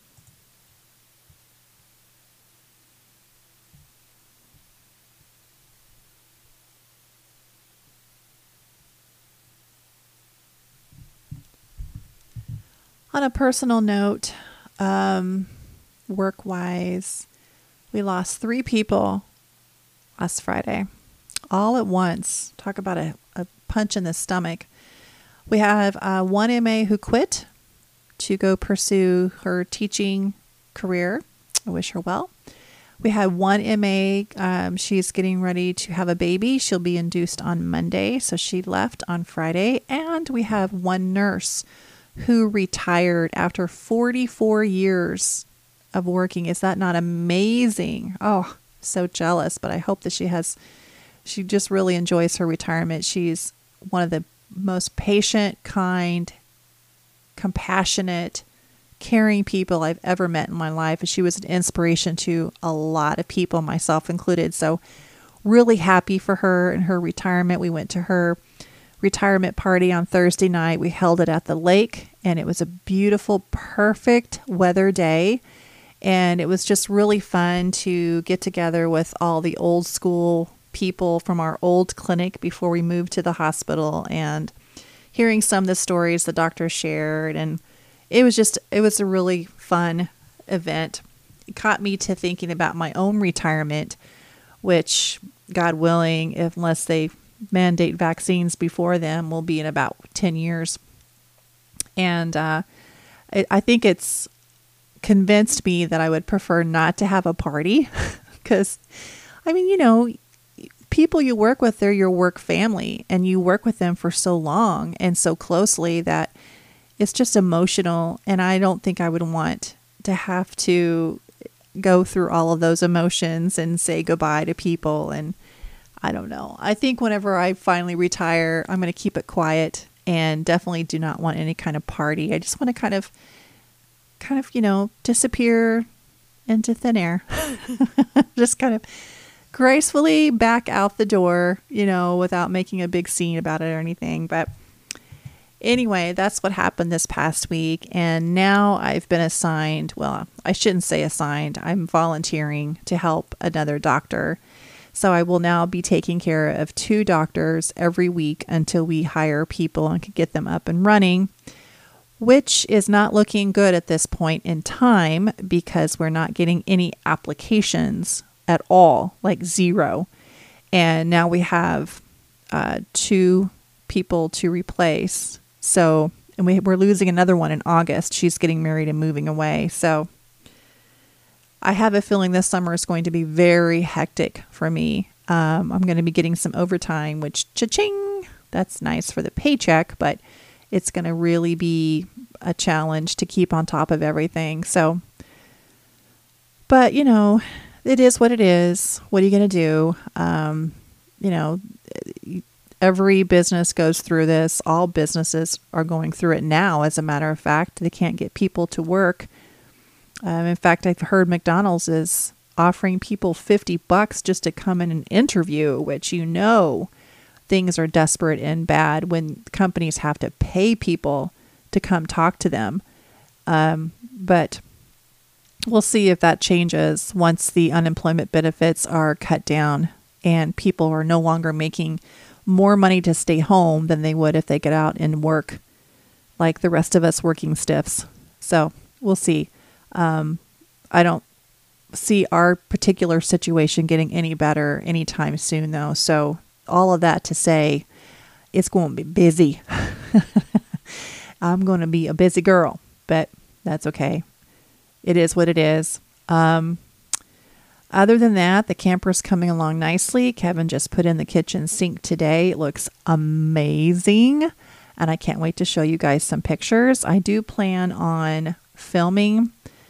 [SPEAKER 1] On a personal note, um, work-wise, we lost three people last Friday, all at once. Talk about a, a punch in the stomach. We have uh, one M A who quit to go pursue her teaching career. I wish her well. We had one M A. Um, she's getting ready to have a baby. She'll be induced on Monday, so she left on Friday. And we have one nurse who retired after forty-four years of working. Is that not amazing? Oh, so jealous, but I hope that she has, she just really enjoys her retirement. She's one of the most patient, kind, compassionate, caring people I've ever met in my life. And she was an inspiration to a lot of people, myself included. So really happy for her and her retirement. We went to her retirement party on Thursday night. We held it at the lake, and it was a beautiful, perfect weather day. And it was just really fun to get together with all the old school people from our old clinic before we moved to the hospital, and hearing some of the stories the doctor shared. And it was just, it was a really fun event. It caught me to thinking about my own retirement, which, God willing, if, unless they mandate vaccines before then, will be in about ten years. And uh, I, I think it's convinced me that I would prefer not to have a party because, I mean, you know, people you work with, they're your work family, and you work with them for so long and so closely that it's just emotional. And I don't think I would want to have to go through all of those emotions and say goodbye to people. And I don't know. I think whenever I finally retire, I'm going to keep it quiet and definitely do not want any kind of party. I just want to kind of, kind of, you know, disappear into thin air. Just kind of gracefully back out the door, you know, without making a big scene about it or anything. But anyway, that's what happened this past week. And now I've been assigned, well, I shouldn't say assigned, I'm volunteering to help another doctor. So I will now be taking care of two doctors every week until we hire people and can get them up and running, which is not looking good at this point in time because we're not getting any applications at all, like zero. And now we have uh, two people to replace. So, and we, we're losing another one in August. She's getting married and moving away. So I have a feeling this summer is going to be very hectic for me. Um, I'm going to be getting some overtime, which cha-ching, that's nice for the paycheck, but it's going to really be a challenge to keep on top of everything. So, but you know, it is what it is. What are you going to do? Um, you know, every business goes through this. All businesses are going through it now. As a matter of fact, they can't get people to work. Um, in fact, I've heard McDonald's is offering people fifty bucks just to come in and interview, which, you know, things are desperate and bad when companies have to pay people to come talk to them. Um, but we'll see if that changes once the unemployment benefits are cut down and people are no longer making more money to stay home than they would if they get out and work like the rest of us working stiffs. So we'll see. Um, I don't see our particular situation getting any better anytime soon, though. So all of that to say, it's going to be busy. I'm going to be a busy girl, but that's okay. It is what it is. Um, other than that, the camper's coming along nicely. Kevin just put in the kitchen sink today. It looks amazing, and I can't wait to show you guys some pictures. I do plan on filming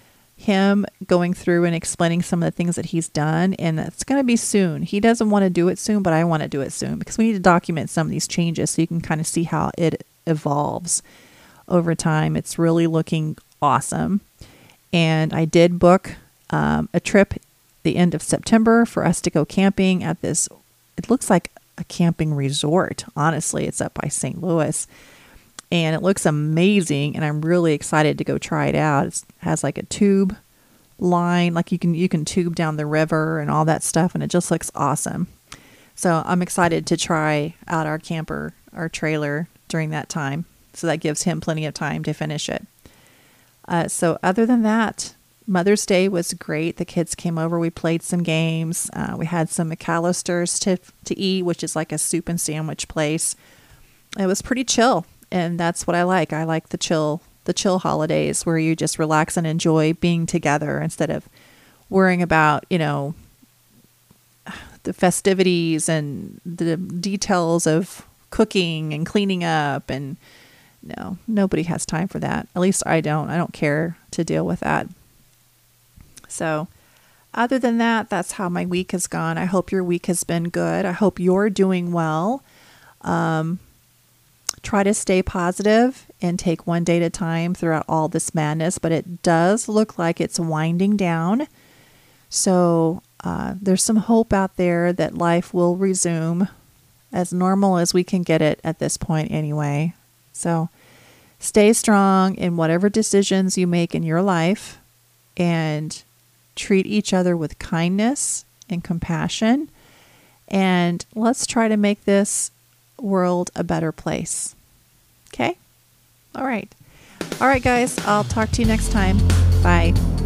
[SPEAKER 1] him going through and explaining some of the things that he's done, and that's going to be soon. He doesn't want to do it soon, but I want to do it soon because we need to document some of these changes so you can kind of see how it evolves over time. It's really looking awesome. And I did book um, a trip the end of September for us to go camping at this, it looks like a camping resort. Honestly, it's up by Saint Louis. And it looks amazing, and I'm really excited to go try it out. It has like a tube line, like you can you can tube down the river and all that stuff, and it just looks awesome. So I'm excited to try out our camper, our trailer during that time. So that gives him plenty of time to finish it. Uh, so other than that, Mother's Day was great. The kids came over. We played some games. Uh, we had some McAllister's to to eat, which is like a soup and sandwich place. It was pretty chill. And that's what I like. I like the chill, the chill holidays where you just relax and enjoy being together instead of worrying about, you know, the festivities and the details of cooking and cleaning up. And no, nobody has time for that. At least I don't. I don't care to deal with that. So other than that, that's how my week has gone. I hope your week has been good. I hope you're doing well. Um, Try to stay positive and take one day at a time throughout all this madness, but it does look like it's winding down. So uh, there's some hope out there that life will resume as normal as we can get it at this point anyway. So stay strong in whatever decisions you make in your life and treat each other with kindness and compassion. And let's try to make this world a better place. Okay? All right. All right, guys. I'll talk to you next time. Bye.